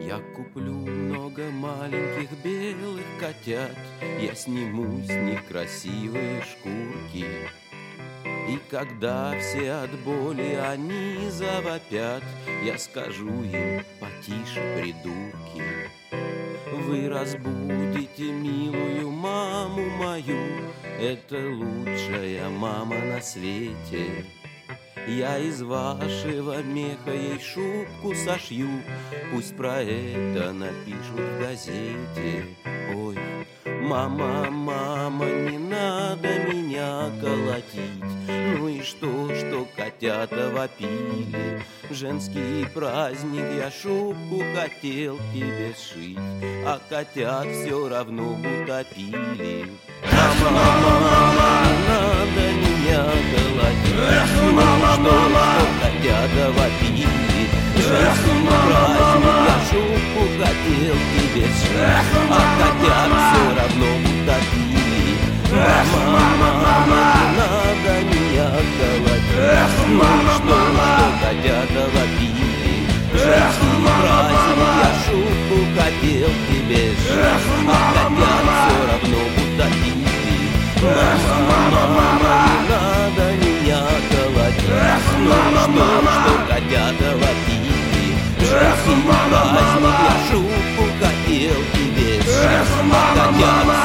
Я куплю много маленьких белых котят, я сниму с них красивые шкурки. И когда все от боли они завопят, я скажу им: потише, придурки. Вы разбудите милую маму мою, это лучшая мама на свете. Я из вашего меха ей шубку сошью, пусть про это напишут в газете. Ой, мама, мама, не надо меня колотить. Ну и что котята вопили? В женский праздник я шубку хотел тебе сшить, а котят все равно утопили. Мама, мама, не надо меня колотить. Ну что котята вопили? В женский праздник я шубку хотел тебе сшить, а котят все равно утопили. Мама, мама, не надо меня колотить. Ну что котята вопили? В женский праздник я шубку хотел тебе сшить, а котят все равно утопили. Мама, мама, не надо меня колотить. Ну что котята вопили? В женский праздник я шубку хотел тебе сшить, а котят